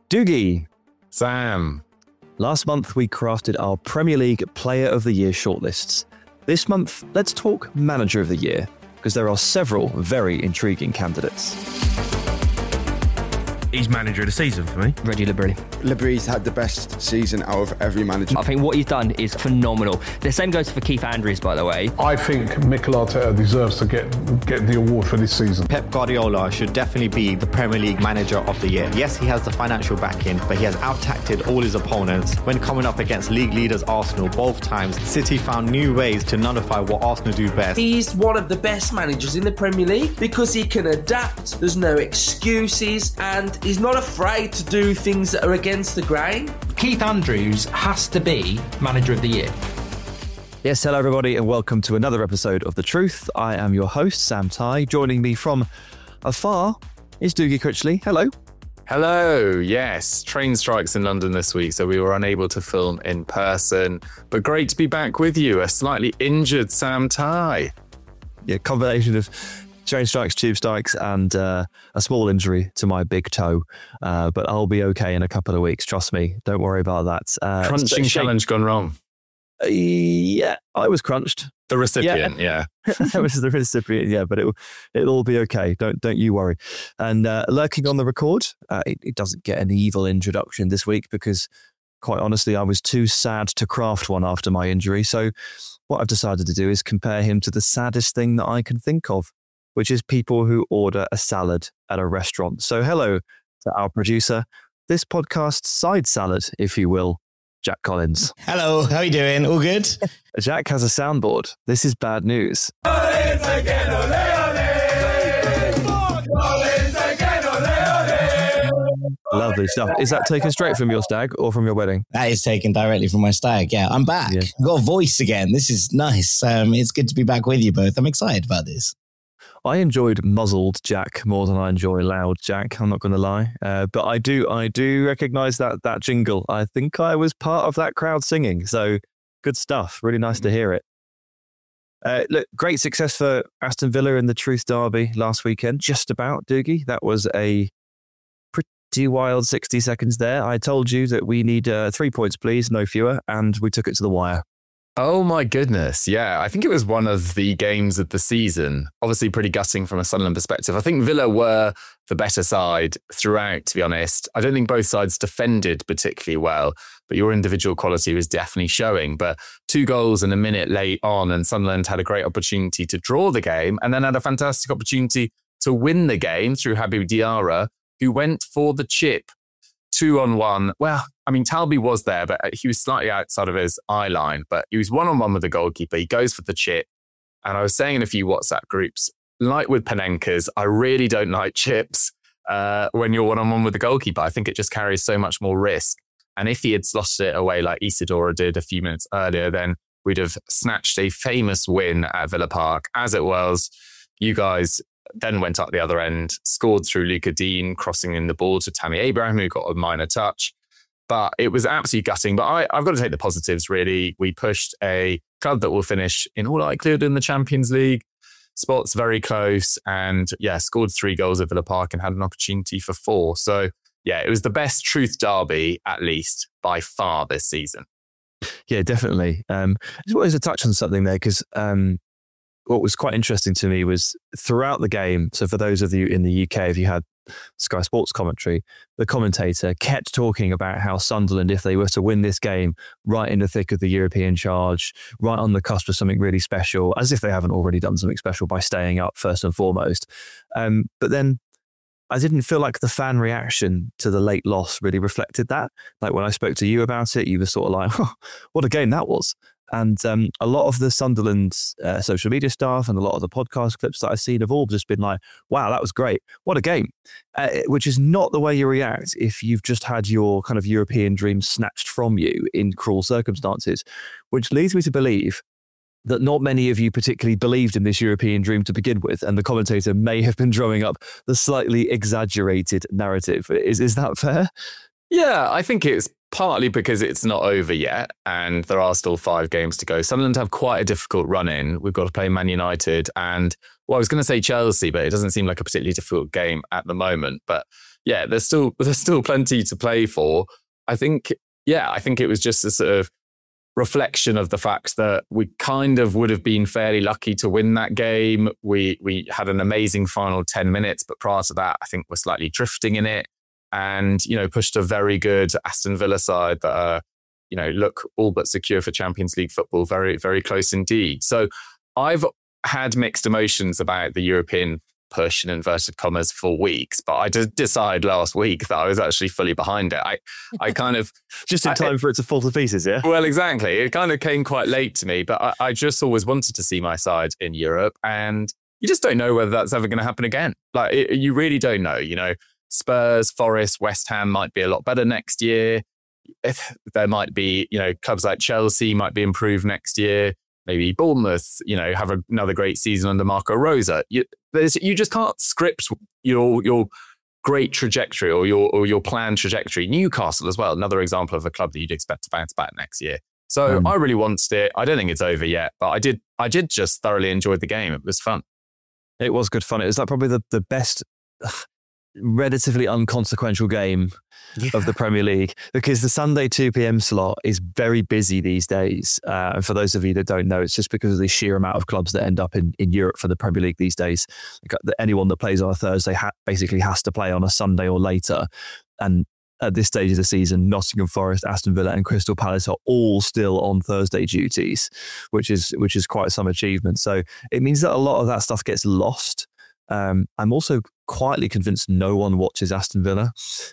Doogie. Sam. Last month, we crafted our Premier League Player of the Year shortlists. This month, let's talk Manager of the Year, because there are several very intriguing candidates. He's manager of the season for me. Reggie Labrie. Labrie's had the best season out of every manager. I think what he's done is phenomenal. The same goes for Keith Andrews, by the way. I think Mikel Arteta deserves to get the award for this season. Pep Guardiola should definitely be the Premier League Manager of the Year. Yes, he has the financial backing, but he has out-tacted all his opponents. When coming up against league leaders Arsenal both times, City found new ways to nullify what Arsenal do best. He's one of the best managers in the Premier League because he can adapt, there's no excuses, and he's not afraid to do things that are against the grain. Keith Andrews has to be Manager of the Year. Yes, hello everybody and welcome to another episode of The Truth. I am your host, Sam Tighe. Joining me from afar is Doogie Critchley. Hello. Hello. Yes, train strikes in London this week, so we were unable to film in person. But great to be back with you, a slightly injured Sam Tighe. Yeah, combination of train strikes, tube strikes, and a small injury to my big toe. But I'll be okay in a couple of weeks. Trust me. Don't worry about that. Crunching challenge gone wrong. Yeah, I was crunched. The recipient, yeah. That was the recipient, yeah, but it'll all be okay. Don't you worry. And lurking on the record, it doesn't get an evil introduction this week because, quite honestly, I was too sad to craft one after my injury. So what I've decided to do is compare him to the saddest thing that I can think of, which is people who order a salad at a restaurant. So hello to our producer, this podcast's side salad, if you will, Jack Collins. Hello, how are you doing? All good? Jack has a soundboard. This is bad news. Lovely stuff. Is that taken straight from your stag or from your wedding? That is taken directly from my stag. Yeah, I'm back. Yeah. I've got a voice again. This is nice. It's good to be back with you both. I'm excited about this. I enjoyed muzzled Jack more than I enjoy loud Jack. I'm not going to lie, but I do recognise that jingle. I think I was part of that crowd singing. So good stuff. Really nice to hear it. Look, great success for Aston Villa in the Truth Derby last weekend. Just about, Doogie. That was a pretty wild 60 seconds there. I told you that we need 3 points, please, no fewer, and we took it to the wire. Oh my goodness. Yeah, I think it was one of the games of the season. Obviously pretty gutting from a Sunderland perspective. I think Villa were the better side throughout, to be honest. I don't think both sides defended particularly well, but your individual quality was definitely showing. But 2 goals and a minute late on, and Sunderland had a great opportunity to draw the game and then had a fantastic opportunity to win the game through Habib Diarra, who went for the chip. 2-on-1. Well, I mean, Talby was there, but he was slightly outside of his eye line, but he was 1-on-1 with the goalkeeper. He goes for the chip. And I was saying in a few WhatsApp groups, like with Panenkas, I really don't like chips when you're 1-on-1 with the goalkeeper. I think it just carries so much more risk. And if he had slotted it away like Isidora did a few minutes earlier, then we'd have snatched a famous win at Villa Park. As it was, you guys then went up the other end, scored through Luca Dean, crossing in the ball to Tammy Abraham, who got a minor touch. But it was absolutely gutting. But I've got to take the positives, really. We pushed a club that will finish in all likelihood in the Champions League. Spots very close. And yeah, scored 3 goals at Villa Park and had an opportunity for 4. So yeah, it was the best Truth Derby, at least by far this season. Yeah, definitely. I just wanted to touch on something there because what was quite interesting to me was throughout the game, so for those of you in the UK, if you had Sky Sports commentary, the commentator kept talking about how Sunderland, if they were to win this game, right in the thick of the European charge, right on the cusp of something really special, as if they haven't already done something special by staying up first and foremost. But then I didn't feel like the fan reaction to the late loss really reflected that. Like when I spoke to you about it, you were sort of like, oh, what a game that was. And a lot of the Sunderland social media staff and a lot of the podcast clips that I've seen have all just been like, wow, that was great. What a game. Which is not the way you react if you've just had your kind of European dream snatched from you in cruel circumstances, which leads me to believe that not many of you particularly believed in this European dream to begin with, and the commentator may have been drawing up the slightly exaggerated narrative. Is that fair? Yeah, I think it's partly because it's not over yet and there are still 5 games to go. Sunderland have quite a difficult run in. We've got to play Man United and, well, I was going to say Chelsea, but it doesn't seem like a particularly difficult game at the moment. But yeah, there's still plenty to play for. I think it was just a sort of reflection of the fact that we kind of would have been fairly lucky to win that game. We had an amazing final 10 minutes, but prior to that, I think we're slightly drifting in it, and pushed a very good Aston Villa side that look all but secure for Champions League football. Very, very close indeed. So I've had mixed emotions about the European push in inverted commas for weeks, but I did decide last week that I was actually fully behind it. I kind of just in time for it to fall to pieces. Yeah. Well, exactly. It kind of came quite late to me, but I just always wanted to see my side in Europe, and you just don't know whether that's ever going to happen again. You really don't know. Spurs, Forest, West Ham might be a lot better next year. There might be, clubs like Chelsea might be improved next year. Maybe Bournemouth, have another great season under Marco Rosa. You just can't script your great trajectory or your planned trajectory. Newcastle as well, another example of a club that you'd expect to bounce back next year. So I really wanted it. I don't think it's over yet, but I did just thoroughly enjoy the game. It was fun. It was good fun. It was probably the best, relatively unconsequential game of the Premier League, because the Sunday 2 p.m. slot is very busy these days. And for those of you that don't know, it's just because of the sheer amount of clubs that end up in Europe for the Premier League these days. Anyone that plays on a Thursday basically has to play on a Sunday or later. And at this stage of the season, Nottingham Forest, Aston Villa and Crystal Palace are all still on Thursday duties, which is quite some achievement. So it means that a lot of that stuff gets lost. I'm also quietly convinced no one watches Aston Villa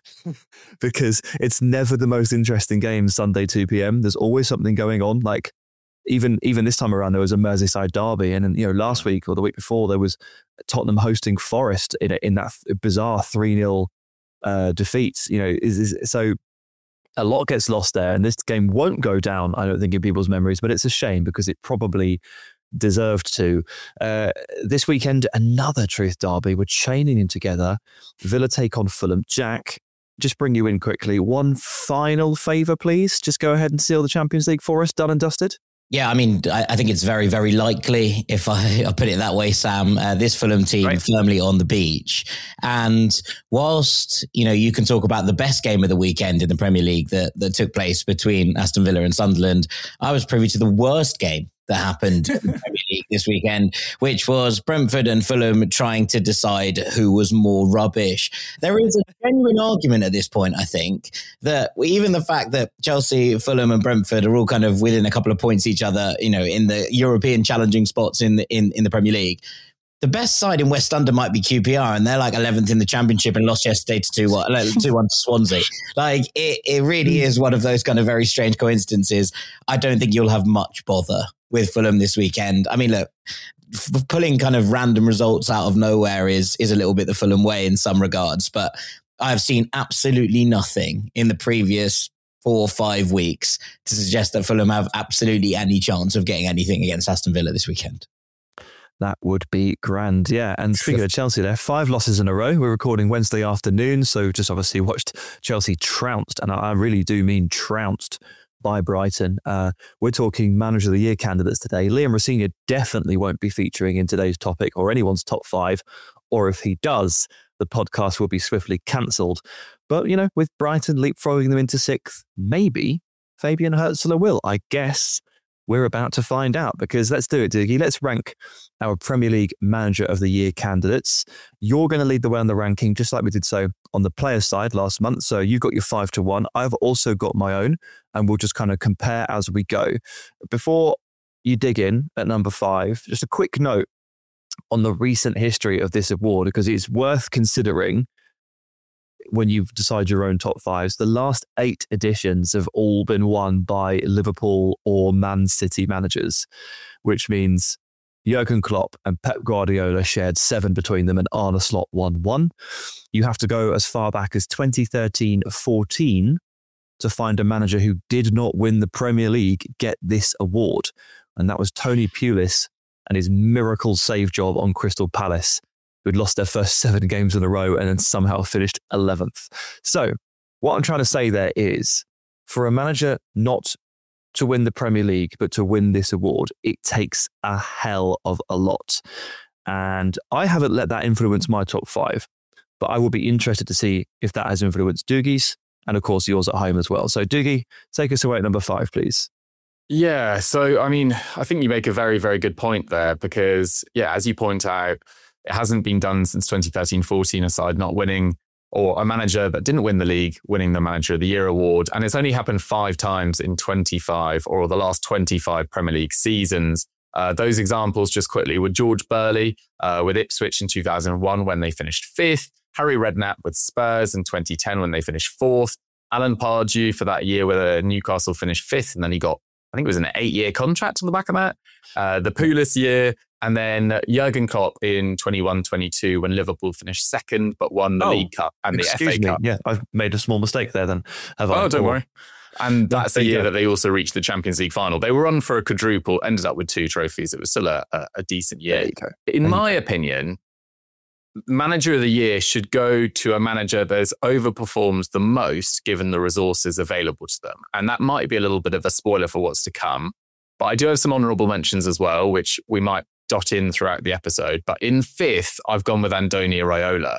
because it's never the most interesting game Sunday 2 p.m. There's always something going on. Like even this time around, there was a Merseyside derby, and last week or the week before there was Tottenham hosting Forest in that bizarre 3-0 defeat. So a lot gets lost there, and this game won't go down, I don't think, in people's memories. But it's a shame because it probably deserved to. This weekend, another Truth Derby. We're chaining in together. Villa take on Fulham. Jack, just bring you in quickly. One final favour, please. Just go ahead and seal the Champions League for us, done and dusted. Yeah, I mean, I think it's very, very likely, if I put it that way, Sam, this Fulham team firmly on the beach. And whilst, you can talk about the best game of the weekend in the Premier League that took place between Aston Villa and Sunderland, I was privy to the worst game that happened in the Premier League this weekend, which was Brentford and Fulham trying to decide who was more rubbish. There is a genuine argument at this point, I think, that even the fact that Chelsea, Fulham and Brentford are all kind of within a couple of points each other, in the European challenging spots in the Premier League, the best side in West London might be QPR, and they're like 11th in the Championship and lost yesterday to 2-1 to Swansea. Like it really is one of those kind of very strange coincidences. I don't think you'll have much bother with Fulham this weekend. I mean, look, pulling kind of random results out of nowhere is a little bit the Fulham way in some regards, but I've seen absolutely nothing in the previous 4 or 5 weeks to suggest that Fulham have absolutely any chance of getting anything against Aston Villa this weekend. That would be grand, yeah. And speaking of Chelsea there, 5 losses in a row. We're recording Wednesday afternoon, so just obviously watched Chelsea trounced, and I really do mean trounced, by Brighton. We're talking Manager of the Year candidates today. Liam Rosenior definitely won't be featuring in today's topic or anyone's top 5, or if he does, the podcast will be swiftly cancelled. But, with Brighton leapfrogging them into 6th, maybe Fabian Hürzeler will. I guess we're about to find out, because let's do it, Diggy. Let's rank our Premier League Manager of the Year candidates. You're going to lead the way on the ranking, just like we did so on the players' side last month. So you've got your 5-1. I've also got my own, and we'll just kind of compare as we go. Before you dig in at number 5, just a quick note on the recent history of this award, because it's worth considering when you decide your own top 5s. The last 8 editions have all been won by Liverpool or Man City managers, which means Jurgen Klopp and Pep Guardiola shared 7 between them, and Arne Slot won 1. You have to go as far back as 2013-14 to find a manager who did not win the Premier League get this award. And that was Tony Pulis and his miracle save job on Crystal Palace, who'd lost their first 7 games in a row and then somehow finished 11th. So what I'm trying to say there is, for a manager not to win the Premier League, but to win this award, it takes a hell of a lot. And I haven't let that influence my top 5. but I will be interested to see if that has influenced Doogie's and, of course, yours at home as well. So, Doogie, take us away at number 5, please. Yeah, so, I mean, I think you make a very, very good point there because, yeah, as you point out, it hasn't been done since 2013-14, aside not winning, or a manager that didn't win the league winning the Manager of the Year award. And it's only happened 5 times in 25 or the last 25 Premier League seasons. Those examples, just quickly, were George Burley with Ipswich in 2001 when they finished 5th, Harry Redknapp with Spurs in 2010 when they finished 4th, Alan Pardew for that year where Newcastle finished 5th, and then he got, I think it was an 8-year contract on the back of that, the Pulis year, and then Jurgen Klopp in 21-22 when Liverpool finished 2nd but won the League Cup and the FA Cup. Yeah, I've made a small mistake there then. Don't worry. And that's the year that they also reached the Champions League final. They were on for a quadruple, ended up with 2 trophies. It was still a decent year. In my opinion, Manager of the Year should go to a manager that has overperformed the most given the resources available to them. And that might be a little bit of a spoiler for what's to come. But I do have some honourable mentions as well, which we might dot in throughout the episode. But in 5th, I've gone with Andoni Iraola.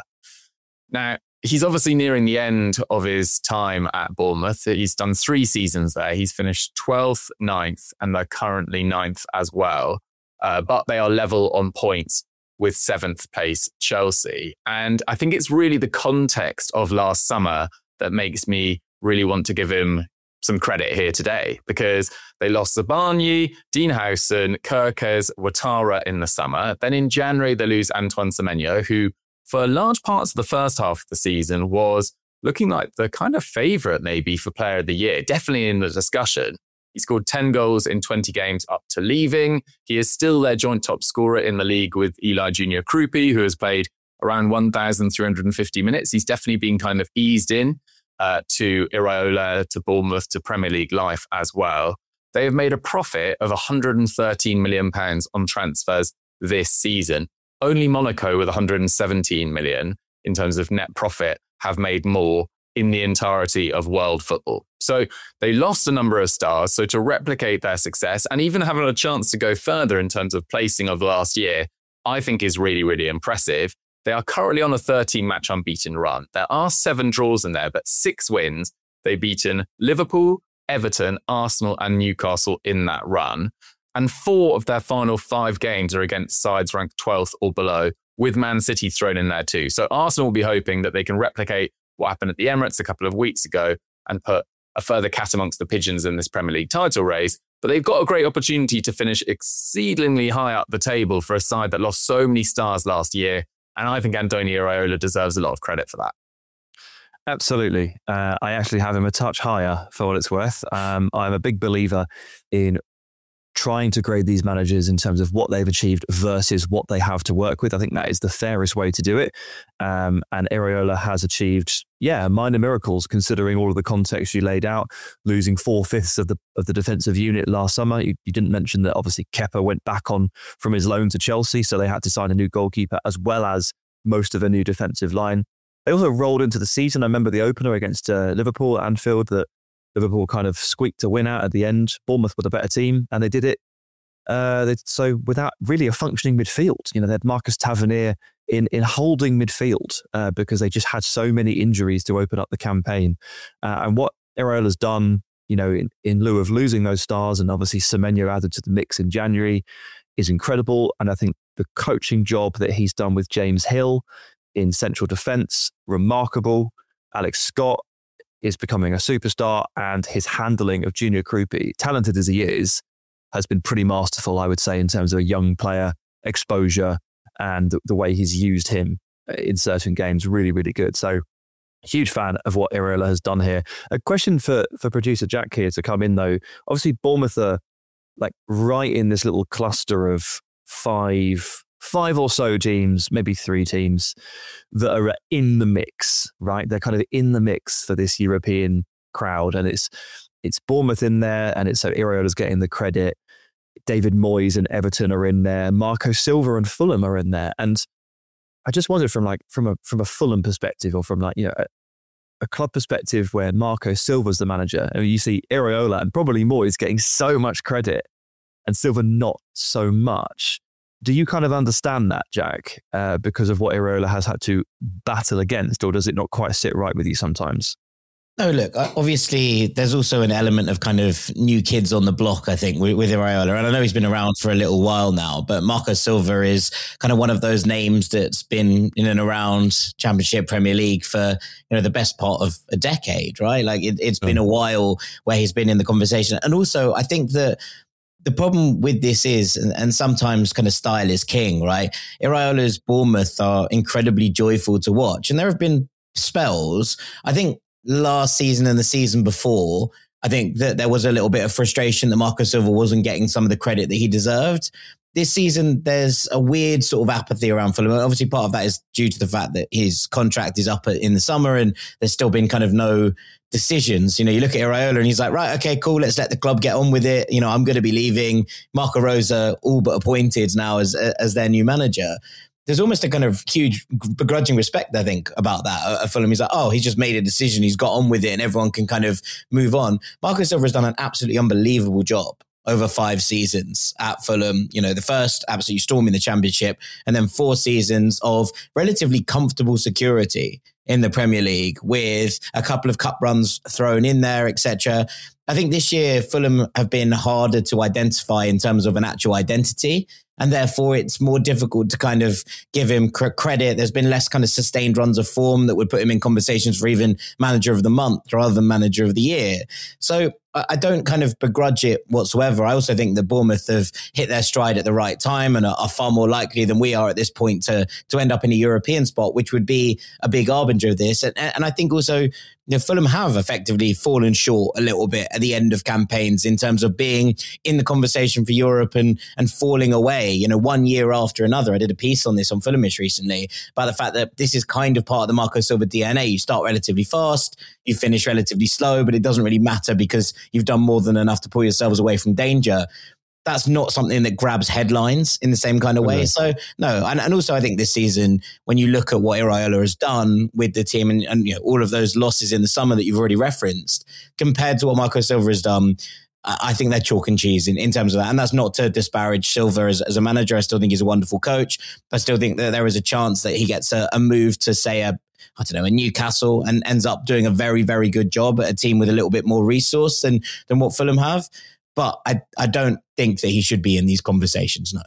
Now, he's obviously nearing the end of his time at Bournemouth. He's done 3 seasons there. He's finished 12th, 9th, and they're currently 9th as well. But they are level on points with 7th place Chelsea. And I think it's really the context of last summer that makes me really want to give him some credit here today, because they lost Zabarnyi, Dean Howson, Kerkez, Ouattara in the summer. Then in January, they lose Antoine Semenyo, who for large parts of the first half of the season was looking like the kind of favourite maybe for Player of the Year, definitely in the discussion. He scored 10 goals in 20 games up to leaving. He is still their joint top scorer in the league with Eli Junior Krupi, who has played around 1,350 minutes. He's definitely been kind of eased in to Iraola, to Bournemouth, to Premier League life as well. They have made a profit of £113 million on transfers this season. Only Monaco with 117 million in terms of net profit have made more in the entirety of world football. So they lost a number of stars. So to replicate their success and even having a chance to go further in terms of placing of last year, I think is really, really impressive. They are currently on a 13-match unbeaten run. There are 7 draws in there, but 6 wins. They've beaten Liverpool, Everton, Arsenal and Newcastle in that run. And 4 of their final 5 games are against sides ranked 12th or below, with Man City thrown in there too. So Arsenal will be hoping that they can replicate what happened at the Emirates a couple of weeks ago and put a further cat amongst the pigeons in this Premier League title race. But they've got a great opportunity to finish exceedingly high up the table for a side that lost so many stars last year. And I think Andoni Iraola deserves a lot of credit for that. Absolutely. I actually have him a touch higher for what it's worth. I'm a big believer in trying to grade these managers in terms of what they've achieved versus what they have to work with. I think that is the fairest way to do it. And Iraola has achieved, minor miracles considering all of the context you laid out, losing 4/5 of the defensive unit last summer. You didn't mention that obviously Kepa went back on from his loan to Chelsea, so they had to sign a new goalkeeper as well as most of a new defensive line. They also rolled into the season. I remember the opener against Liverpool at Anfield that Liverpool kind of squeaked a win out at the end. Bournemouth were the better team, and they did it so without really a functioning midfield. They had Marcus Tavernier in holding midfield because they just had so many injuries to open up the campaign. And what Iraola's done, in lieu of losing those stars, and obviously Semenyo added to the mix in January, is incredible. And I think the coaching job that he's done with James Hill in central defence, remarkable. Alex Scott is becoming a superstar, and his handling of Junior Krupi, talented as he is, has been pretty masterful, I would say, in terms of a young player exposure and the way he's used him in certain games. Really, really good. So huge fan of what Iraola has done here. A question for producer Jack here to come in though. Obviously Bournemouth are like right in this little cluster of five or so teams, maybe 3 teams that are in the mix, right? They're kind of in the mix for this European crowd. And it's Bournemouth in there, and it's so Iraola's getting the credit. David Moyes and Everton are in there. Marco Silva and Fulham are in there. And I just wonder from a Fulham perspective, or from a club perspective where Marco Silva's the manager, and you see Iraola and probably Moyes getting so much credit and Silva not so much. Do you kind of understand that, Jack, because of what Iraola has had to battle against, or does it not quite sit right with you sometimes? No, look, obviously there's also an element of kind of new kids on the block, I think, with Iraola. And I know he's been around for a little while now, but Marco Silva is kind of one of those names that's been in and around Championship, Premier League for, the best part of a decade, right? Like it's been a while where he's been in the conversation. And also I think that the problem with this is, and sometimes kind of style is king, right? Iraola's Bournemouth are incredibly joyful to watch. And there have been spells, I think, last season and the season before, I think that there was a little bit of frustration that Marco Silva wasn't getting some of the credit that he deserved. This season, there's a weird sort of apathy around Fulham. Obviously, part of that is due to the fact that his contract is up in the summer and there's still been kind of no decisions. You look at Iraola and he's like, right, okay, cool, let's let the club get on with it. I'm going to be leaving. Marco Rosa all but appointed now as their new manager. There's almost a kind of huge begrudging respect, I think, about that at Fulham. He's like, he's just made a decision. He's got on with it and everyone can kind of move on. Marco Silva has done an absolutely unbelievable job over 5 seasons at Fulham. The first absolutely storming the Championship and then 4 seasons of relatively comfortable security in the Premier League with a couple of cup runs thrown in there, etc. I think this year Fulham have been harder to identify in terms of an actual identity. And therefore, it's more difficult to kind of give him credit. There's been less kind of sustained runs of form that would put him in conversations for even manager of the month rather than manager of the year. So I don't kind of begrudge it whatsoever. I also think that Bournemouth have hit their stride at the right time and are far more likely than we are at this point to end up in a European spot, which would be a big harbinger of this. And I think also, Fulham have effectively fallen short a little bit at the end of campaigns in terms of being in the conversation for Europe and falling away, 1 year after another. I did a piece on this on Fulhamish recently about the fact that this is kind of part of the Marco Silva DNA. You start relatively fast, you finish relatively slow, but it doesn't really matter because you've done more than enough to pull yourselves away from danger. That's not something that grabs headlines in the same kind of way. Mm-hmm. So no, and also I think this season, when you look at what Iraola has done with the team and all of those losses in the summer that you've already referenced, compared to what Marco Silva has done, I think they're chalk and cheese in terms of that. And that's not to disparage Silva as a manager. I still think he's a wonderful coach. I still think that there is a chance that he gets a move to, say, a Newcastle and ends up doing a very, very good job at a team with a little bit more resource than what Fulham have. But I don't think that he should be in these conversations, no.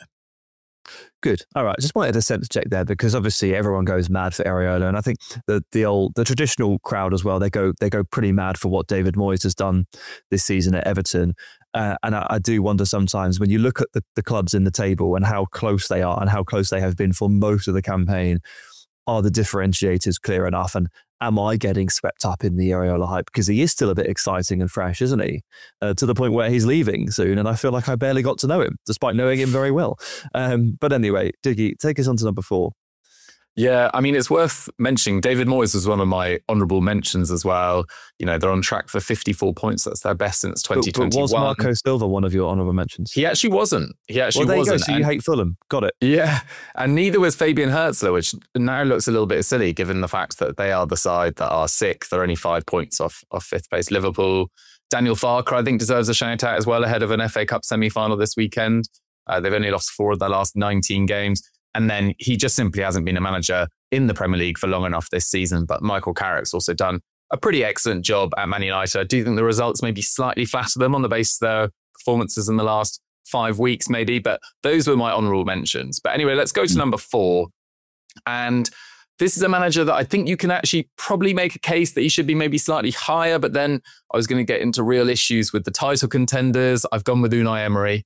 Good. All right. Just wanted a sense check there because obviously everyone goes mad for Iraola, and I think the traditional crowd as well. They go pretty mad for what David Moyes has done this season at Everton, and I do wonder sometimes when you look at the clubs in the table and how close they are and how close they have been for most of the campaign. Are the differentiators clear enough? And am I getting swept up in the Iraola hype? Because he is still a bit exciting and fresh, isn't he? To the point where he's leaving soon. And I feel like I barely got to know him, despite knowing him very well. But anyway, Diggy, take us on to number 4. Yeah, I mean, it's worth mentioning David Moyes was one of my honourable mentions as well. They're on track for 54 points. That's their best since 2021. But was Marco Silva one of your honourable mentions? He actually wasn't. There you go. So you hate Fulham. Got it. Yeah. And neither was Fabian Herzler, which now looks a little bit silly given the fact that they are the side that are 6th. They're only 5 points off 5th place Liverpool. Daniel Farke, I think, deserves a shout out as well ahead of an FA Cup semi-final this weekend. They've only lost 4 of their last 19 games. And then he just simply hasn't been a manager in the Premier League for long enough this season. But Michael Carrick's also done a pretty excellent job at Man United. I do think the results maybe slightly flatter them on the basis of their performances in the last 5 weeks, maybe. But those were my honourable mentions. But anyway, let's go to number 4. And this is a manager that I think you can actually probably make a case that he should be maybe slightly higher. But then I was going to get into real issues with the title contenders. I've gone with Unai Emery.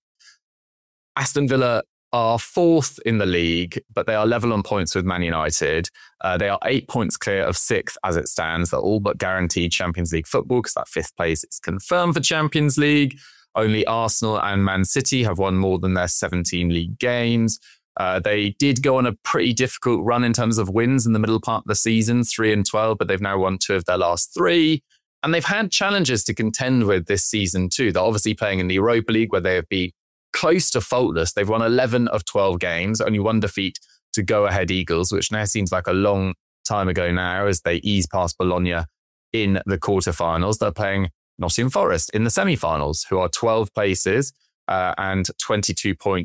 Aston Villa are 4th in the league, but they are level on points with Man United. They are 8 points clear of 6th as it stands. They're all but guaranteed Champions League football because that 5th place is confirmed for Champions League. Only Arsenal and Man City have won more than their 17 league games. They did go on a pretty difficult run in terms of wins in the middle part of the season, 3-12, but they've now won 2 of their last 3. And they've had challenges to contend with this season too. They're obviously playing in the Europa League where they have been close to faultless. They've won 11 of 12 games, only 1 defeat to Go Ahead Eagles, which now seems like a long time ago now as they ease past Bologna in the quarterfinals. They're playing Nottingham Forest in the semi-finals, who are 12 places and 22 points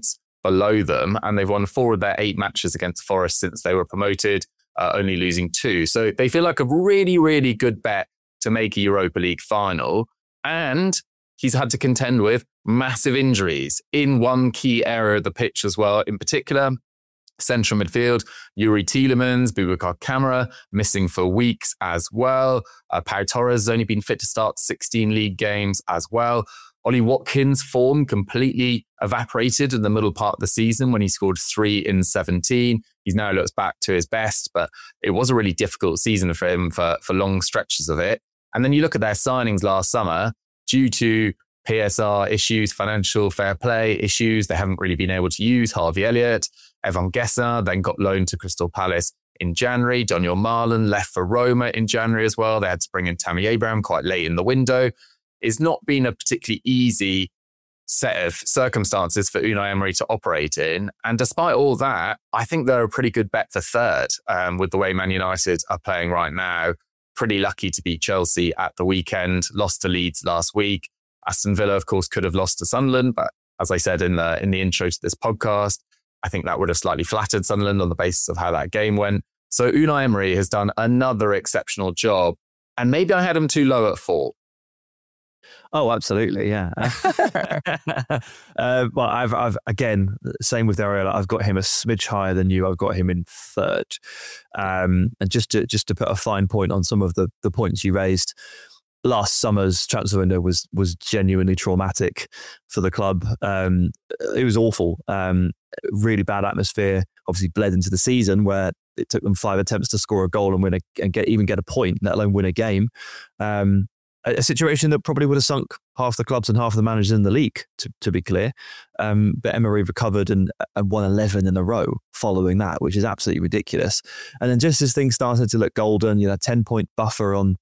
below them, and they've won 4 of their 8 matches against Forest since they were promoted, only losing 2. So they feel like a really, really good bet to make a Europa League final. And he's had to contend with massive injuries in one key area of the pitch as well. In particular, central midfield, Youri Tielemans, Boubacar Kamara missing for weeks as well. Pau Torres has only been fit to start 16 league games as well. Ollie Watkins' form completely evaporated in the middle part of the season when he scored 3 in 17. He's now looks back to his best, but it was a really difficult season for him for long stretches of it. And then you look at their signings last summer, due to PSR issues, financial fair play issues, they haven't really been able to use Harvey Elliott. Evan Gessa then got loaned to Crystal Palace in January. Daniel Marlon left for Roma in January as well. They had to bring in Tammy Abraham quite late in the window. It's not been a particularly easy set of circumstances for Unai Emery to operate in. And despite all that, I think they're a pretty good bet for third with the way Man United are playing right now. Pretty lucky to beat Chelsea at the weekend, lost to Leeds last week. Aston Villa, of course, could have lost to Sunderland, but as I said in the intro to this podcast, I think that would have slightly flattered Sunderland on the basis of how that game went. So Unai Emery has done another exceptional job, and maybe I had him too low at 4. Oh, absolutely, yeah. Well, I've again, same with Areola. I've got him a smidge higher than you. I've got him in third. And just to put a fine point on some of the points you raised, last summer's transfer window was genuinely traumatic for the club. It was awful. Really bad atmosphere. Obviously, bled into the season where it took them 5 attempts to score a goal and win get a point, let alone win a game. A situation that probably would have sunk half the clubs and half the managers in the league, to be clear. But Emery recovered and won 11 in a row following that, which is absolutely ridiculous. And then just as things started to look golden, 10-point buffer on,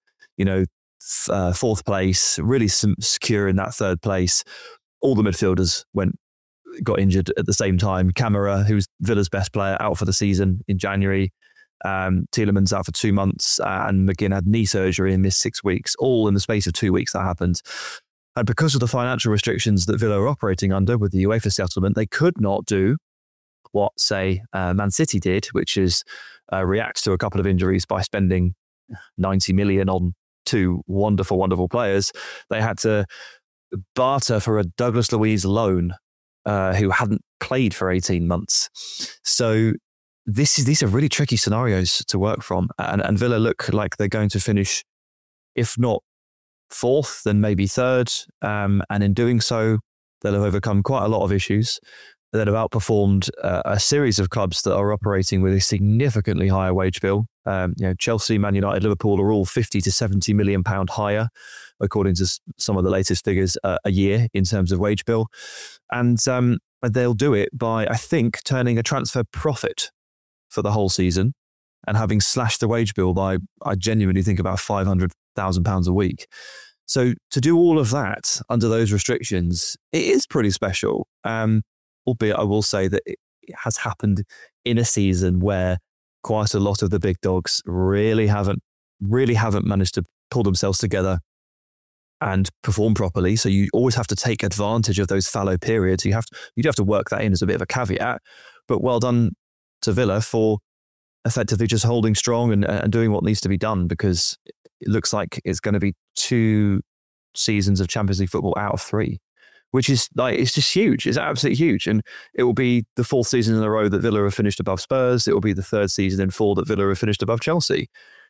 4th place, really secure in that 3rd place. All the midfielders got injured at the same time. Kamara, who's Villa's best player, out for the season in January. Tielemans out for 2 months, and McGinn had knee surgery and missed 6 weeks, all in the space of 2 weeks that happened. And because of the financial restrictions that Villa are operating under with the UEFA settlement, they could not do what, say, Man City did, which is react to a couple of injuries by spending 90 million on 2 wonderful, wonderful players. They had to barter for a Douglas Luiz loan who hadn't played for 18 months. So these are really tricky scenarios to work from. And Villa look like they're going to finish, if not 4th, then maybe 3rd. And in doing so, they'll have overcome quite a lot of issues that have outperformed a series of clubs that are operating with a significantly higher wage bill. Chelsea, Man United, Liverpool are all 50 to 70 million pound higher, according to some of the latest figures, a year in terms of wage bill. And they'll do it by, I think, turning a transfer profit for the whole season and having slashed the wage bill by, I genuinely think, about £500,000 a week. So to do all of that under those restrictions, it is pretty special. Albeit I will say that it has happened in a season where quite a lot of the big dogs really haven't managed to pull themselves together and perform properly. So you always have to take advantage of those fallow periods. You do have to work that in as a bit of a caveat. But well done to Villa for effectively just holding strong and doing what needs to be done, because it looks like it's going to be 2 seasons of Champions League football out of 3, which is it's just huge. It's absolutely huge. And it will be the 4th season in a row that Villa have finished above Spurs. It will be the 3rd season in 4 that Villa have finished above Chelsea.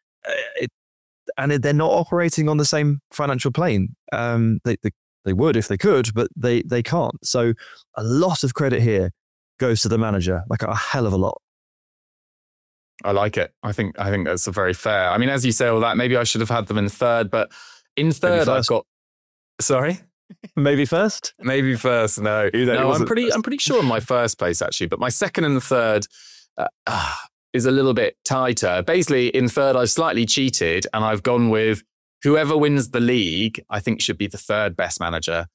And they're not operating on the same financial plane. They would if they could, but they can't. So a lot of credit here goes to the manager, like a hell of a lot. I like it. I think that's a very fair. I mean, as you say all that, maybe I should have had them in 3rd, but in 3rd I've got. Sorry, maybe first. Maybe first. No, I'm pretty sure in my 1st place actually, but my 2nd and 3rd is a little bit tighter. Basically, in 3rd I've slightly cheated and I've gone with whoever wins the league. I think should be the 3rd best manager.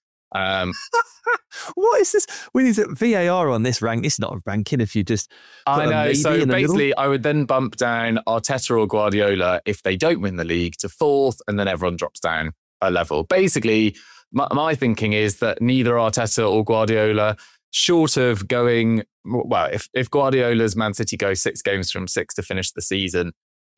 What is this? We need VAR on this rank. It's not a ranking if you just. I know. So basically, I would then bump down Arteta or Guardiola if they don't win the league to 4th, and then everyone drops down a level. Basically, my thinking is that neither Arteta or Guardiola short of going, well, if Guardiola's Man City go 6 games from 6 to finish the season,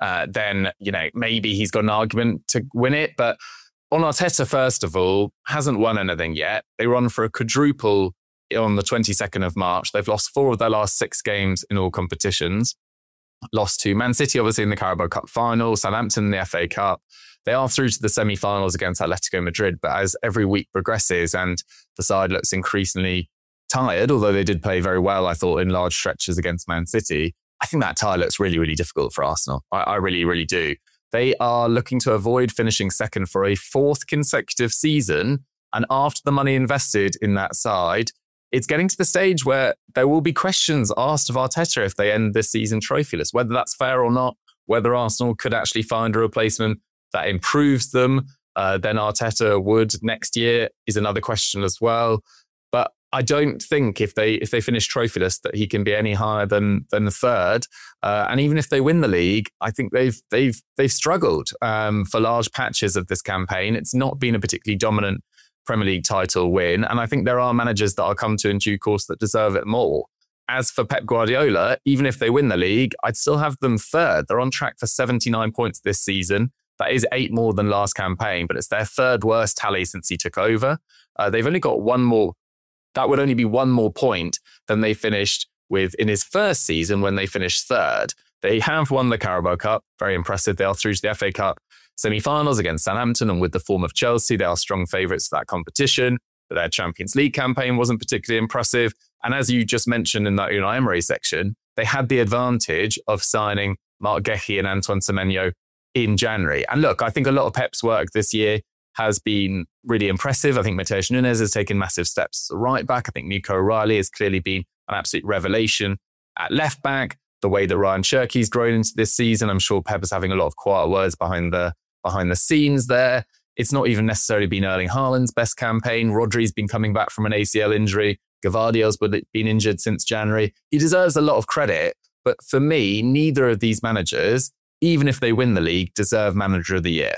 then, maybe he's got an argument to win it. But on Arteta, first of all, hasn't won anything yet. They were on for a quadruple on the 22nd of March. They've lost 4 of their last 6 games in all competitions. Lost to Man City, obviously, in the Carabao Cup final, Southampton in the FA Cup. They are through to the semi-finals against Atletico Madrid, but as every week progresses and the side looks increasingly tired, although they did play very well, I thought, in large stretches against Man City, I think that tie looks really, really difficult for Arsenal. I really, really do. They are looking to avoid finishing second for a 4th consecutive season, and after the money invested in that side, it's getting to the stage where there will be questions asked of Arteta if they end this season trophyless, whether that's fair or not, whether Arsenal could actually find a replacement that improves them, then Arteta would next year is another question as well. But I don't think if they finish trophyless that he can be any higher than third. And even if they win the league, I think they've struggled for large patches of this campaign. It's not been a particularly dominant Premier League title win. And I think there are managers that I'll come to in due course that deserve it more. As for Pep Guardiola, even if they win the league, I'd still have them third. They're on track for 79 points this season. That is 8 more than last campaign, but it's their 3rd worst tally since he took over. They've only got 1 more. That would only be 1 more point than they finished with in his first season when they finished 3rd. They have won the Carabao Cup. Very impressive. They are through to the FA Cup semi-finals against Southampton, and with the form of Chelsea, they are strong favourites for that competition. But their Champions League campaign wasn't particularly impressive. And as you just mentioned in that Unai Emery section, they had the advantage of signing Marc Guéhi and Antoine Semenyo in January. And look, I think a lot of Pep's work this year has been really impressive. I think Matheus Nunes has taken massive steps as a right back. I think Nico O'Reilly has clearly been an absolute revelation at left back. The way that Ryan Cherki's grown into this season, I'm sure Pep is having a lot of quiet words behind the scenes there. It's not even necessarily been Erling Haaland's best campaign. Rodri's been coming back from an ACL injury. Gavardio's been injured since January. He deserves a lot of credit. But for me, neither of these managers, even if they win the league, deserve Manager of the Year.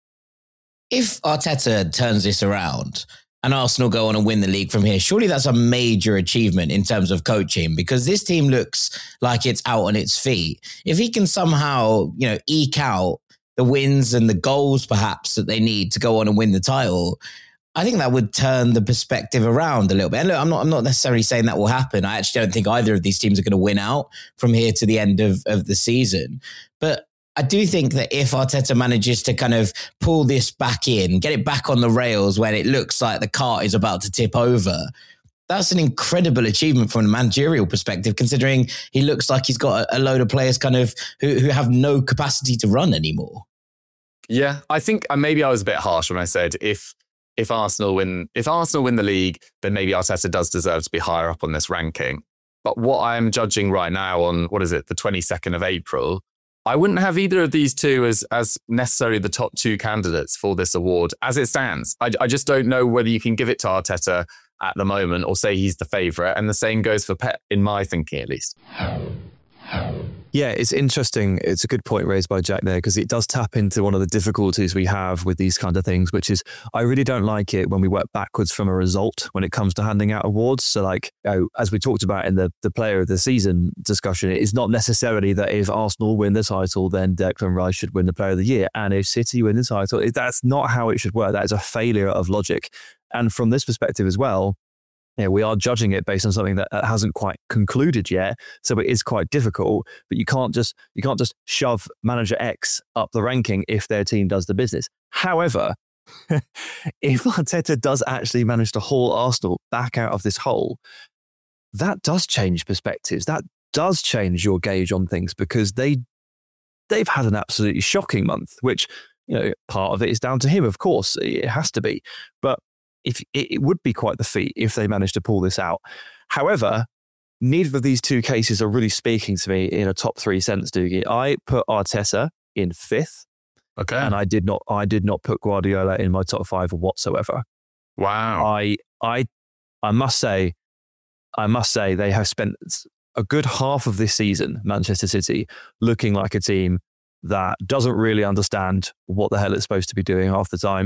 If Arteta turns this around and Arsenal go on and win the league from here, surely that's a major achievement in terms of coaching, because this team looks like it's out on its feet. If he can somehow, eke out the wins and the goals perhaps that they need to go on and win the title, I think that would turn the perspective around a little bit. And look, I'm not necessarily saying that will happen. I actually don't think either of these teams are going to win out from here to the end of the season. But I do think that if Arteta manages to kind of pull this back in, get it back on the rails when it looks like the cart is about to tip over, that's an incredible achievement from a managerial perspective, considering he looks like he's got a load of players kind of who have no capacity to run anymore. Yeah, I think maybe I was a bit harsh when I said if Arsenal win the league, then maybe Arteta does deserve to be higher up on this ranking. But what I'm judging right now on, the 22nd of April, I wouldn't have either of these two as necessarily the top 2 candidates for this award as it stands. I just don't know whether you can give it to Arteta at the moment or say he's the favourite. And the same goes for Pep, in my thinking at least. Yeah, it's interesting. It's a good point raised by Jack there, because it does tap into one of the difficulties we have with these kind of things, which is I really don't like it when we work backwards from a result when it comes to handing out awards. So as we talked about in the player of the season discussion, it is not necessarily that if Arsenal win the title, then Declan Rice should win the player of the year. And if City win the title, that's not how it should work. That is a failure of logic. And from this perspective as well, we are judging it based on something that hasn't quite concluded yet, so it is quite difficult. But you can't just shove manager X up the ranking if their team does the business. However, if Arteta does actually manage to haul Arsenal back out of this hole, that does change perspectives. That does change your gauge on things, because they've had an absolutely shocking month, which part of it is down to him, of course, it has to be, but. If it would be quite the feat if they managed to pull this out. However, neither of these two cases are really speaking to me in a top 3 sense, Doogie. I put Arteta in 5th. Okay. And I did not put Guardiola in my top 5 whatsoever. Wow. I must say they have spent a good half of this season, Manchester City, looking like a team that doesn't really understand what the hell it's supposed to be doing half the time.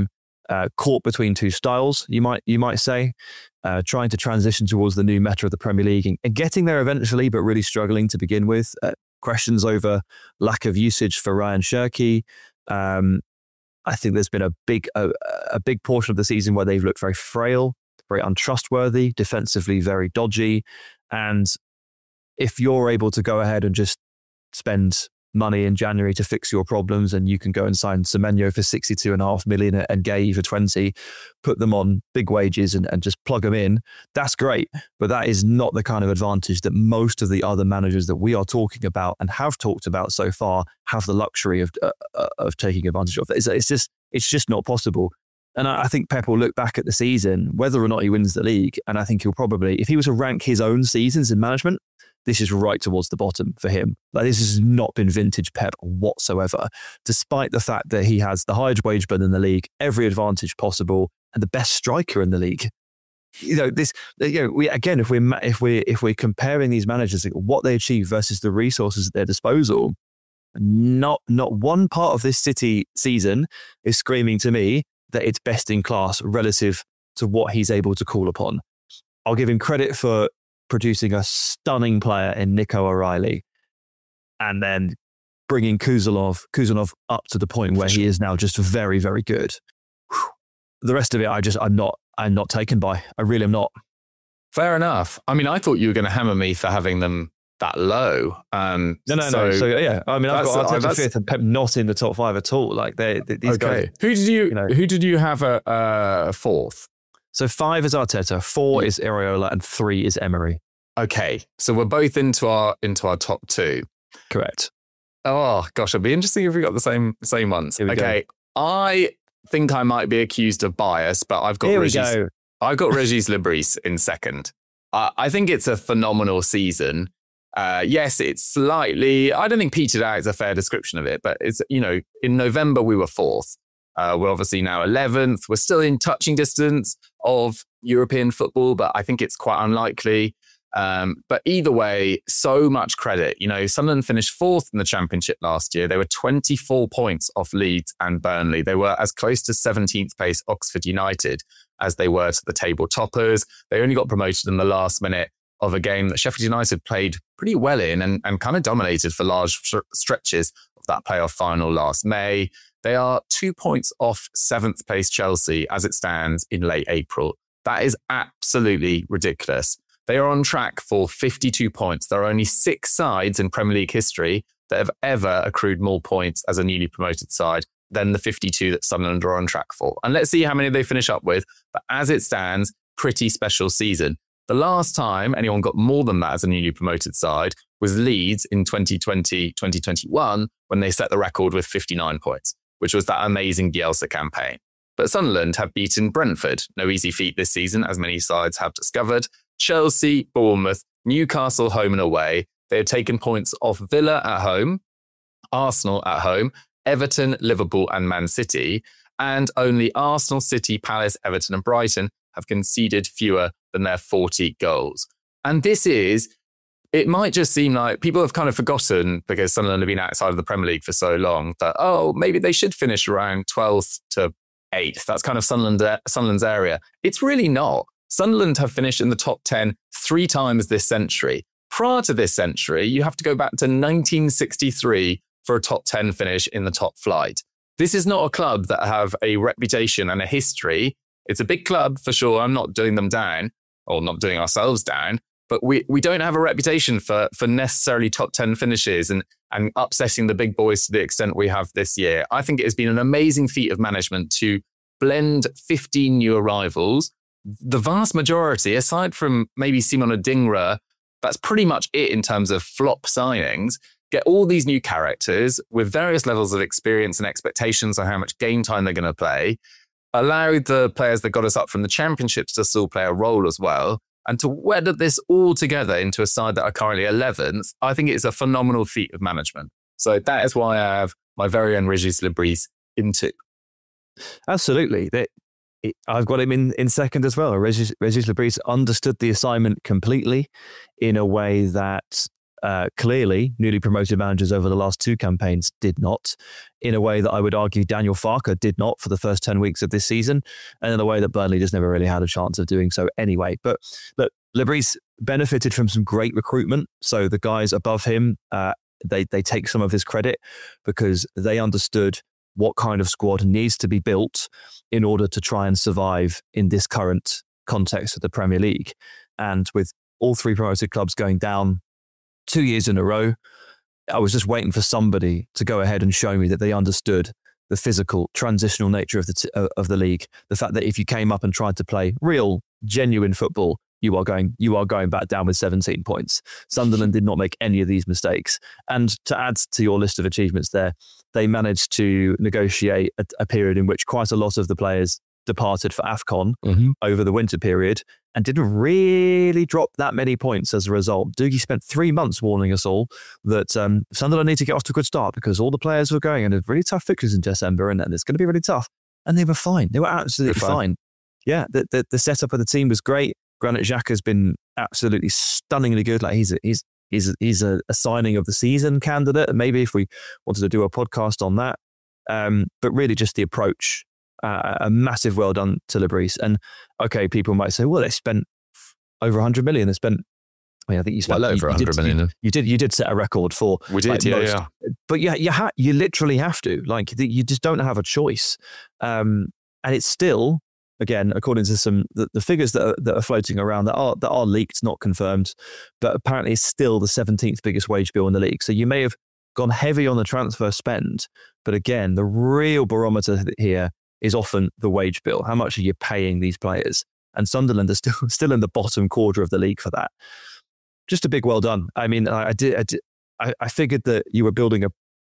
caught between two styles, you might say, trying to transition towards the new meta of the Premier League and getting there eventually, but really struggling to begin with. Questions over lack of usage for Ryan Cherki. I think there's been a big portion of the season where they've looked very frail, very untrustworthy, defensively very dodgy. And if you're able to go ahead and just spend money in January to fix your problems, and you can go and sign Semenyo for 62.5 million and Gay for 20, put them on big wages and just plug them in, that's great. But that is not the kind of advantage that most of the other managers that we are talking about and have talked about so far have the luxury of taking advantage of. It's just not possible. And I think Pep will look back at the season, whether or not he wins the league, and I think he'll probably, if he was to rank his own seasons in management, this is right towards the bottom for him. Like, this has not been vintage Pep whatsoever, despite the fact that he has the highest wage bill in the league, every advantage possible, and the best striker in the league. If we're comparing these managers, what they achieve versus the resources at their disposal, not one part of this City season is screaming to me that it's best in class relative to what he's able to call upon. I'll give him credit for producing a stunning player in Nico O'Reilly, and then bringing Kuzanov up to the point where he is now just very, very good. The rest of it, I'm not taken by. I really am not. Fair enough. I mean, I thought you were going to hammer me for having them that low. No. So yeah, I mean, I've got Arteta fifth and Pep not in the top five at all. Like these guys. Who did you have a fourth? So 5 is Arteta, 4 is Iraola, and 3 is Emery. Okay, so we're both into our top 2. Correct. Oh gosh, it'd be interesting if we got the same ones. Okay, go. I think I might be accused of bias, but I've got Régis Lebris in second. I think it's a phenomenal season. Yes, it's slightly, I don't think petered out is a fair description of it, but it's, in November we were 4th. We're obviously now 11th. We're still in touching distance of European football, but I think it's quite unlikely. But either way, so much credit. Sunderland finished 4th in the Championship last year. They were 24 points off Leeds and Burnley. They were as close to 17th place Oxford United as they were to the table toppers. They only got promoted in the last minute of a game that Sheffield United played pretty well in and kind of dominated for large stretches of that playoff final last May. They are 2 points off 7th place Chelsea as it stands in late April. That is absolutely ridiculous. They are on track for 52 points. There are only 6 sides in Premier League history that have ever accrued more points as a newly promoted side than the 52 that Sunderland are on track for. And let's see how many they finish up with. But as it stands, pretty special season. The last time anyone got more than that as a newly promoted side was Leeds in 2020-2021 when they set the record with 59 points, which was that amazing Bielsa campaign. But Sunderland have beaten Brentford, no easy feat this season, as many sides have discovered, Chelsea, Bournemouth, Newcastle home and away. They have taken points off Villa at home, Arsenal at home, Everton, Liverpool and Man City, and only Arsenal, City, Palace, Everton and Brighton have conceded fewer than their 40 goals. And it might just seem like people have kind of forgotten, because Sunderland have been outside of the Premier League for so long, that, maybe they should finish around 12th to 8th. That's kind of Sunderland's area. It's really not. Sunderland have finished in the top 10 3 times this century. Prior to this century, you have to go back to 1963 for a top 10 finish in the top flight. This is not a club that have a reputation and a history. It's a big club for sure. I'm not doing them down, or not doing ourselves down, but we don't have a reputation for necessarily top 10 finishes and upsetting the big boys to the extent we have this year. I think it has been an amazing feat of management to blend 15 new arrivals. The vast majority, aside from maybe Simon Adingra, that's pretty much it in terms of flop signings. Get all these new characters with various levels of experience and expectations on how much game time they're going to play. Allow the players that got us up from the Championships to still play a role as well. And to weather this all together into a side that are currently 11th, I think it's a phenomenal feat of management. So that is why I have my very own Régis Lebris in 2. Absolutely. I've got him in second as well. Régis Lebris understood the assignment completely in a way that clearly newly promoted managers over the last 2 campaigns did not, in a way that I would argue Daniel Farke did not for the first 10 weeks of this season, and in a way that Burnley just never really had a chance of doing so anyway. But look, Lebris benefited from some great recruitment. So the guys above him, they take some of his credit because they understood what kind of squad needs to be built in order to try and survive in this current context of the Premier League. And with all 3 promoted clubs going down 2 years in a row, I was just waiting for somebody to go ahead and show me that they understood the physical, transitional nature of the league. The fact that if you came up and tried to play real, genuine football, you are going back down with 17 points. Sunderland did not make any of these mistakes. And to add to your list of achievements there, they managed to negotiate a period in which quite a lot of the players departed for AFCON over the winter period and didn't really drop that many points as a result. Doogie spent 3 months warning us all that Sunderland need to get off to a good start because all the players were going into really tough fixtures in December and it's going to be really tough. And they were fine. They were absolutely fine. Yeah, the setup of the team was great. Granit Xhaka has been absolutely stunningly good. Like he's a signing of the season candidate. And maybe if we wanted to do a podcast on that, but really just the approach, a massive well done to Lebris. And okay, people might say, well, they spent over 100 million. They spent, I think you spent well over 100 million. You did set a record for. We did, yeah. But you literally have to. Like you just don't have a choice. And it's still, again, according to some the figures that are floating around that are leaked, not confirmed, but apparently it's still the 17th biggest wage bill in the league. So you may have gone heavy on the transfer spend, but again, the real barometer here is often the wage bill. How much are you paying these players? And Sunderland are still in the bottom quarter of the league for that. Just a big well done. I mean, I figured that you were building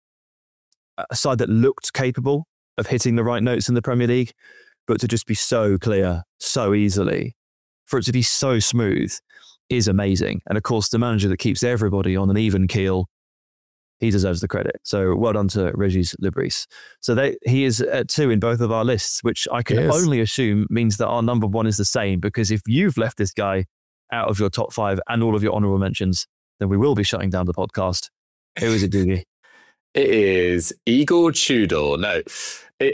a side that looked capable of hitting the right notes in the Premier League. But to just be so clear, so easily, for it to be so smooth is amazing. And of course, the manager that keeps everybody on an even keel, he deserves the credit. So well done to Régis Lebris. So he is at 2 in both of our lists, which I can only assume means that our number 1 is the same, because if you've left this guy out of your top 5 and all of your honourable mentions, then we will be shutting down the podcast. Who is it, Doogie? It is Igor Tudor. No, it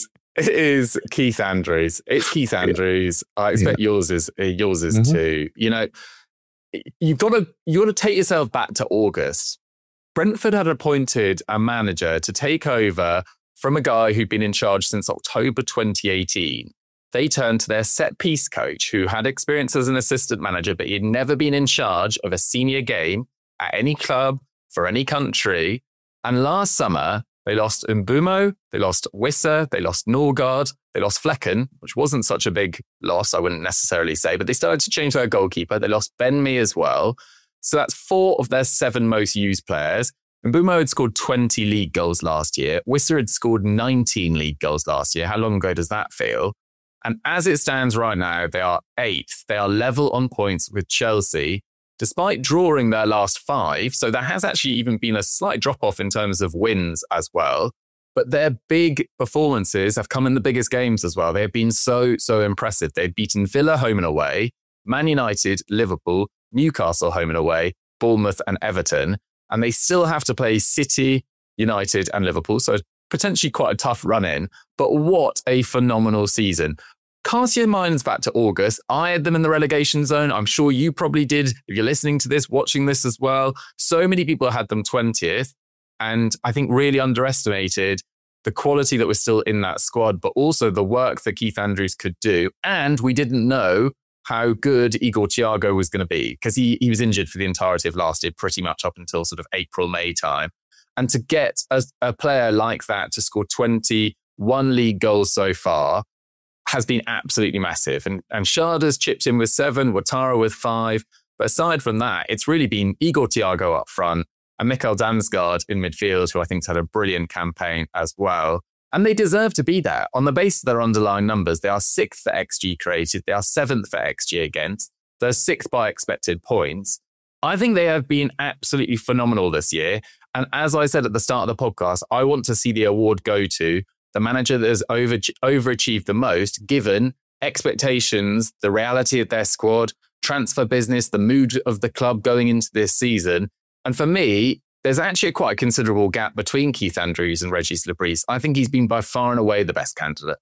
is Keith Andrews. It's Keith Andrews. I expect yours is too. You know, you got to take yourself back to August. Brentford had appointed a manager to take over from a guy who'd been in charge since October 2018. They turned to their set piece coach, who had experience as an assistant manager, but he'd never been in charge of a senior game at any club for any country. And last summer, they lost Mbeumo, they lost Wissa, they lost Norgard, they lost Flecken, which wasn't such a big loss, I wouldn't necessarily say, but they started to change their goalkeeper. They lost Ben Mee as well. So that's 4 of their 7 most used players. Mbeumo had scored 20 league goals last year. Wissa had scored 19 league goals last year. How long ago does that feel? And as it stands right now, they are 8th. They are level on points with Chelsea, despite drawing their last 5. So there has actually even been a slight drop-off in terms of wins as well. But their big performances have come in the biggest games as well. They have been so impressive. They've beaten Villa home and away, Man United, Liverpool, Newcastle home and away, Bournemouth and Everton. And they still have to play City, United and Liverpool. So potentially quite a tough run-in. But what a phenomenal season. Cast your minds back to August. I had them in the relegation zone. I'm sure you probably did. If you're listening to this, watching this as well. So many people had them 20th. And I think really underestimated the quality that was still in that squad, but also the work that Keith Andrews could do. And we didn't know how good Igor Thiago was going to be, because he was injured for the entirety of last year, pretty much up until sort of April, May time. And to get a player like that to score 21 league goals so far has been absolutely massive. And Sharda's chipped in with 7, Ouattara with 5. But aside from that, it's really been Igor Thiago up front and Mikkel Damsgaard in midfield, who I think's had a brilliant campaign as well. And they deserve to be there. On the basis of their underlying numbers, they are 6th for XG created, they are 7th for XG against, they're 6th by expected points. I think they have been absolutely phenomenal this year. And as I said at the start of the podcast, I want to see the award go to the manager that has overachieved the most, given expectations, the reality of their squad, transfer business, the mood of the club going into this season. And for me, there's actually quite a considerable gap between Keith Andrews and Regis Lebris. I think he's been by far and away the best candidate.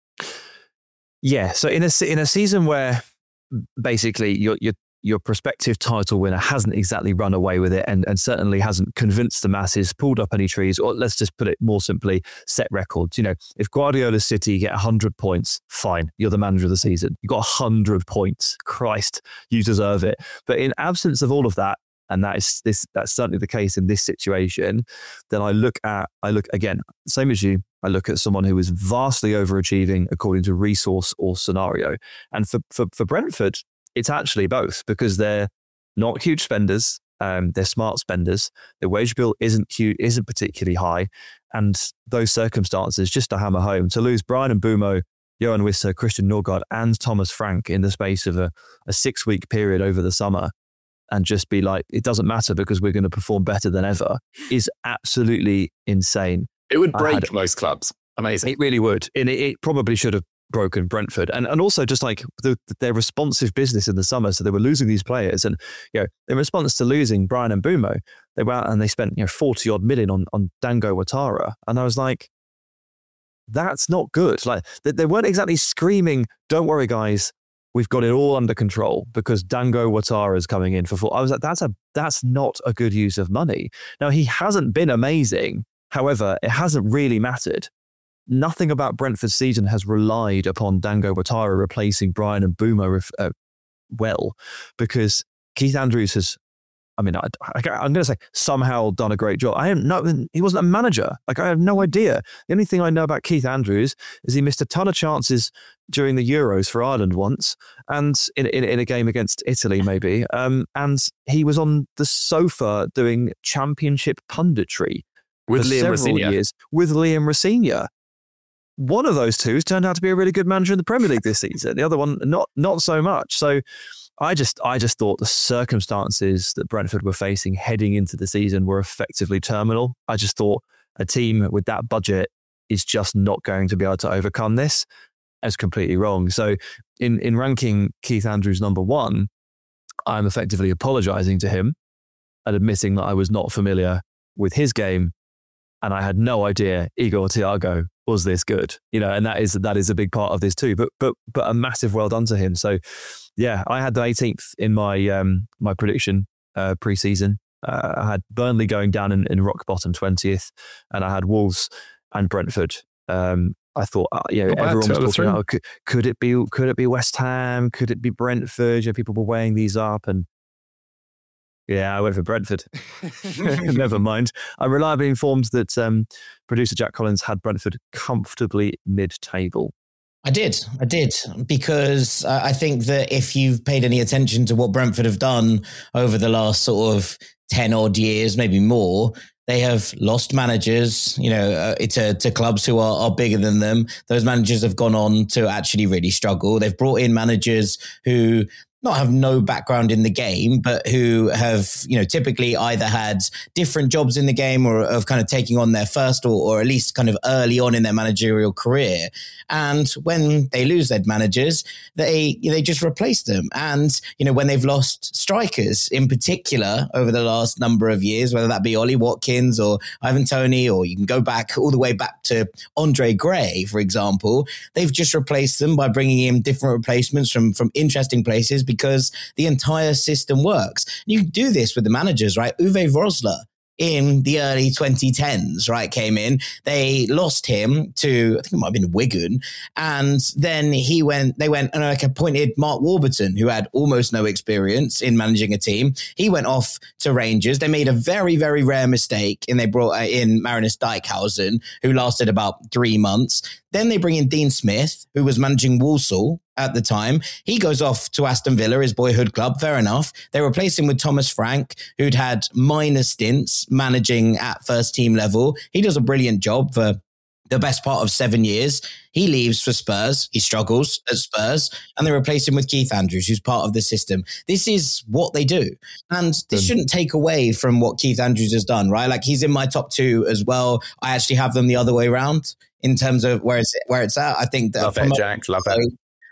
Yeah. So in a season where basically your prospective title winner hasn't exactly run away with it and certainly hasn't convinced the masses, pulled up any trees, or let's just put it more simply, set records. If Guardiola's City get 100 points, fine, you're the manager of the season. You got 100 points. Christ, you deserve it. But in absence of all of that, and that's certainly the case in this situation, then I look again, same as you, I look at someone who is vastly overachieving according to resource or scenario. And for Brentford, it's actually both, because they're not huge spenders. They're smart spenders. Their wage bill isn't particularly high. And those circumstances, just to hammer home, to lose Bryan Mbeumo, Yoane Wissa, Christian Norgard and Thomas Frank in the space of a 6-week period over the summer, and just be like, it doesn't matter because we're going to perform better than ever, is absolutely insane. It would break most clubs. Amazing. It really would. And it probably should have broken Brentford. And also just like their responsive business in the summer. So they were losing these players. And, in response to losing Bryan Mbeumo, they went out and they spent, 40 odd million on Dango Ouattara. And I was like, that's not good. Like they weren't exactly screaming, don't worry, guys, we've got it all under control because Dango Ouattara is coming in for 4. I was like, that's not a good use of money. Now, he hasn't been amazing. However, it hasn't really mattered. Nothing about Brentford's season has relied upon Dango Ouattara replacing Bryan Mbeumo well, because Keith Andrews has, I'm going to say, somehow done a great job. He wasn't a manager. Like, I have no idea. The only thing I know about Keith Andrews is he missed a ton of chances during the Euros for Ireland once, and in a game against Italy, maybe. And he was on the sofa doing championship punditry with Liam Rosenior. Years with Liam Rosenior. One of those two has turned out to be a really good manager in the Premier League this season. The other one, not so much. So I just thought the circumstances that Brentford were facing heading into the season were effectively terminal. I just thought a team with that budget is just not going to be able to overcome this. I was completely wrong. So in ranking Keith Andrews number 1, I'm effectively apologising to him and admitting that I was not familiar with his game, and I had no idea Igor Thiago was this good, and that is a big part of this too. But a massive well done to him. So yeah, I had the 18th in my my prediction pre-season. I had Burnley going down in rock bottom 20th, and I had Wolves and Brentford. I thought, everyone was talking, could it be West Ham? Could it be Brentford? People were weighing these up, and yeah, I went for Brentford. Never mind. I'm reliably informed that producer Jack Collins had Brentford comfortably mid-table. I did, because I think that if you've paid any attention to what Brentford have done over the last sort of 10 odd years, maybe more, they have lost managers, to clubs who are bigger than them. Those managers have gone on to actually really struggle. They've brought in managers who not have no background in the game, but who have, typically either had different jobs in the game or of kind of taking on their first or at least kind of early on in their managerial career. And when they lose their managers, they just replace them. And, when they've lost strikers in particular over the last number of years, whether that be Ollie Watkins or Ivan Toney, or you can go back all the way back to Andre Gray, for example, they've just replaced them by bringing in different replacements from interesting places, because the entire system works. You do this with the managers, right? Uwe Rosler in the early 2010s, right, came in. They lost him to, I think it might have been Wigan. And then they went and appointed Mark Warburton, who had almost no experience in managing a team. He went off to Rangers. They made a very, very rare mistake, and they brought in Marinus Dijkhuizen, who lasted about 3 months. Then they bring in Dean Smith, who was managing Walsall at the time. He goes off to Aston Villa, his boyhood club. Fair enough. They replace him with Thomas Frank, who'd had minor stints managing at first team level. He does a brilliant job for the best part of 7 years. He leaves for Spurs. He struggles at Spurs, and they replace him with Keith Andrews, who's part of the system. This is what they do. And this shouldn't take away from what Keith Andrews has done, right? Like, he's in my top 2 as well. I actually have them the other way around in terms of where it's at. I think that love it, Jack. Love it.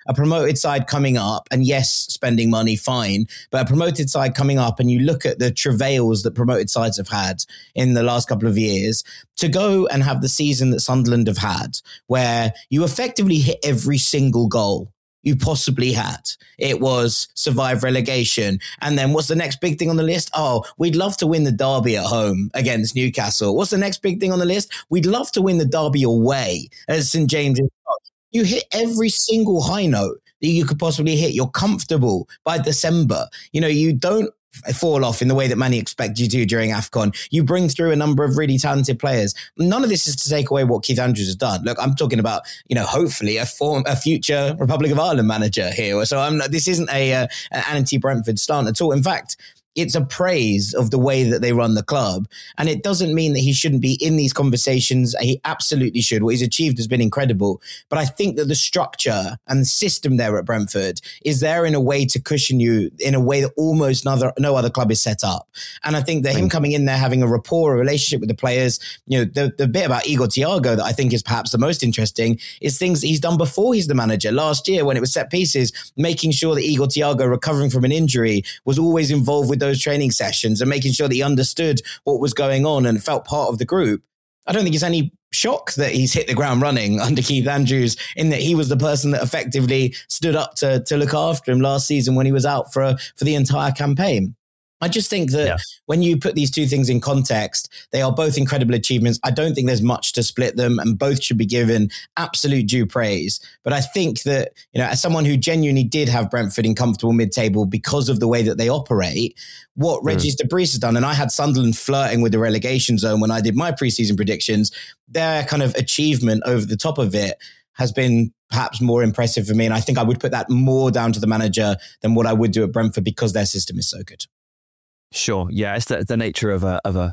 a promoted side coming up, and yes, spending money, fine, but a promoted side coming up, and you look at the travails that promoted sides have had in the last couple of years, to go and have the season that Sunderland have had, where you effectively hit every single goal you possibly had. It was survive relegation. And then what's the next big thing on the list? Oh, we'd love to win the derby at home against Newcastle. What's the next big thing on the list? We'd love to win the derby away at St. James's Park. You hit every single high note that you could possibly hit. You're comfortable by December. You know, you don't fall off in the way that many expect you to during AFCON. You bring through a number of really talented players. None of this is to take away what Keith Andrews has done. Look, I'm talking about, you know, hopefully a future Republic of Ireland manager here. So this isn't an anti-Brentford stance at all. In fact, it's a praise of the way that they run the club. And it doesn't mean that he shouldn't be in these conversations. He absolutely should. What he's achieved has been incredible. But I think that the structure and the system there at Brentford is there in a way to cushion you in a way that almost no other club is set up. And I think that him coming in there, having a rapport, a relationship with the players, you know, the bit about Igor Thiago that I think is perhaps the most interesting is things that he's done before he's the manager. Last year, when it was set pieces, making sure that Igor Thiago, recovering from an injury, was always involved with those training sessions and making sure that he understood what was going on and felt part of the group. I don't think it's any shock that he's hit the ground running under Keith Andrews, in that he was the person that effectively stood up to look after him last season when he was out for the entire campaign. I just think that when you put these two things in context, they are both incredible achievements. I don't think there's much to split them, and both should be given absolute due praise. But I think that, you know, as someone who genuinely did have Brentford in comfortable mid-table because of the way that they operate, what Regis de Vries has done, and I had Sunderland flirting with the relegation zone when I did my preseason predictions, their kind of achievement over the top of it has been perhaps more impressive for me. And I think I would put that more down to the manager than what I would do at Brentford, because their system is so good. Sure. Yeah, it's the nature of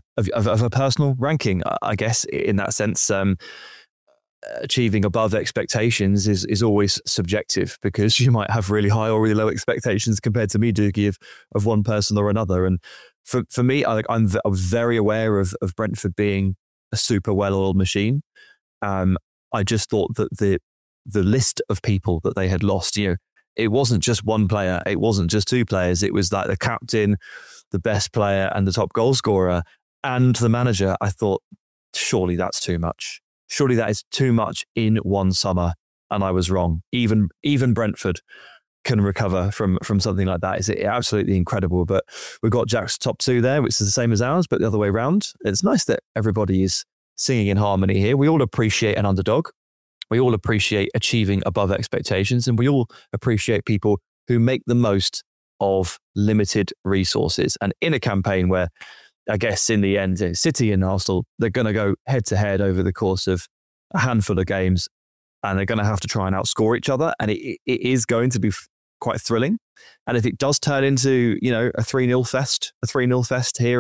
a personal ranking, I guess, in that sense. Achieving above expectations is always subjective, because you might have really high or really low expectations compared to me, Doogie, of one person or another. And for me, I'm very aware of Brentford being a super well-oiled machine. I just thought that the list of people that they had lost, you know, it wasn't just one player, it wasn't just two players. It was like the captain, the best player, and the top goal scorer, and the manager. I thought, surely that's too much. Surely that is too much in one summer. And I was wrong. Even Brentford can recover from something like that. It's absolutely incredible. But we've got Jack's top two there, which is the same as ours, but the other way around. It's nice that everybody is singing in harmony here. We all appreciate an underdog. We all appreciate achieving above expectations, and we all appreciate people who make the most of limited resources. And in a campaign where, I guess in the end, City and Arsenal, they're going to go head to head over the course of a handful of games, and they're going to have to try and outscore each other. And it is going to be quite thrilling. And if it does turn into, you know, a 3-0 fest here,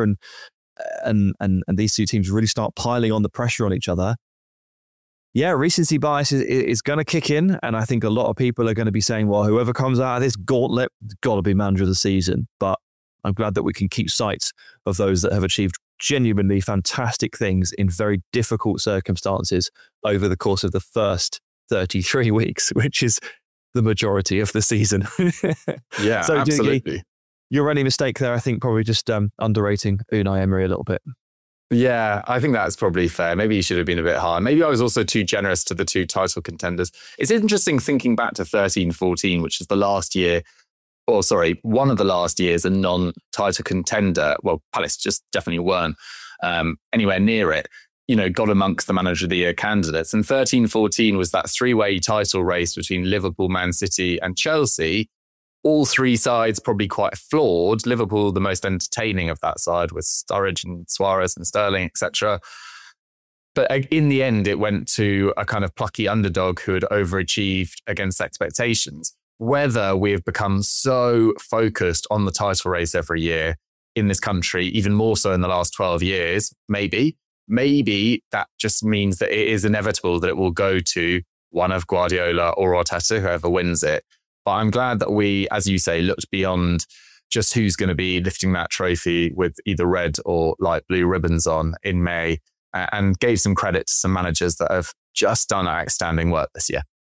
and these two teams really start piling on the pressure on each other, yeah, recency bias is going to kick in. And I think a lot of people are going to be saying, well, whoever comes out of this gauntlet has got to be manager of the season. But I'm glad that we can keep sight of those that have achieved genuinely fantastic things in very difficult circumstances over the course of the first 33 weeks, which is the majority of the season. Yeah, so, absolutely. Doogie, your only mistake there, I think, probably just underrating Unai Emery a little bit. Yeah, I think that's probably fair. Maybe he should have been a bit higher. Maybe I was also too generous to the two title contenders. It's interesting thinking back to 13-14, which is the last year, or sorry, one of the last years a non-title contender. Well, Palace just definitely weren't anywhere near it, you know, got amongst the manager of the year candidates. And 13-14 was that three-way title race between Liverpool, Man City and Chelsea. All three sides probably quite flawed. Liverpool, the most entertaining of that side, with Sturridge and Suarez and Sterling, etc. But in the end, it went to a kind of plucky underdog who had overachieved against expectations. Whether we have become so focused on the title race every year in this country, even more so in the last 12 years, maybe that just means that it is inevitable that it will go to one of Guardiola or Arteta, whoever wins it. But I'm glad that we, as you say, looked beyond just who's going to be lifting that trophy with either red or light blue ribbons on in May, and gave some credit to some managers that have just done outstanding work this year.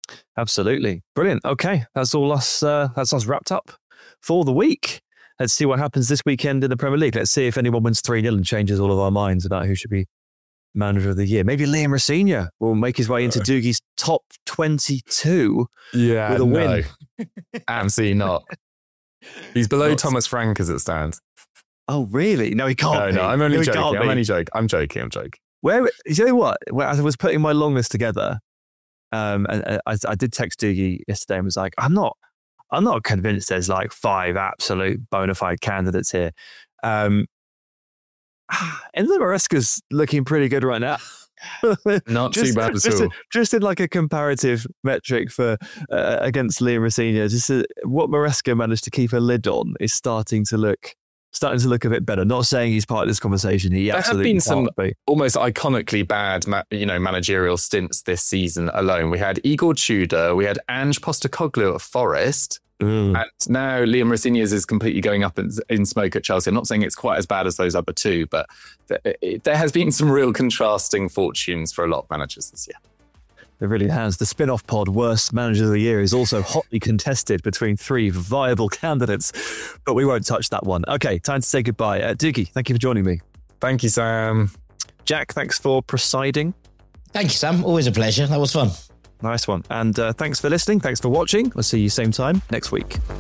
Absolutely. Brilliant. Okay. That's us wrapped up for the week. Let's see what happens this weekend in the Premier League. Let's see if anyone wins 3-0 and changes all of our minds about who should be manager of the year. Maybe Liam Rosenior will make his way into Doogie's top 22 with a win. Absolutely not. He's below Thomas Frank as it stands. Oh, really? No, he can't. No, I'm only joking. I'm joking. Where, you know what? Where I was putting my long list together, and I did text Doogie yesterday and was like, I'm not convinced there's like 5 absolute bona fide candidates here. Enzo Maresca's looking pretty good right now. Not too bad at all. Just in like a comparative metric for against Liam Rosenior, what Maresca managed to keep a lid on is starting to look a bit better. Not saying he's part of this conversation. There have been some almost iconically bad, managerial stints this season alone. We had Igor Tudor, we had Ange Postecoglou at Forest, and now Liam Rosenior's is completely going up in smoke at Chelsea. I'm not saying it's quite as bad as those other two, but there has been some real contrasting fortunes for a lot of managers this year. It really has. The spin-off pod, Worst Manager of the Year, is also hotly contested between 3 viable candidates, but we won't touch that one. Okay, time to say goodbye. Doogie, thank you for joining me. Thank you, Sam. Jack, thanks for presiding. Thank you, Sam. Always a pleasure. That was fun. Nice one. And thanks for listening. Thanks for watching. I'll see you same time next week.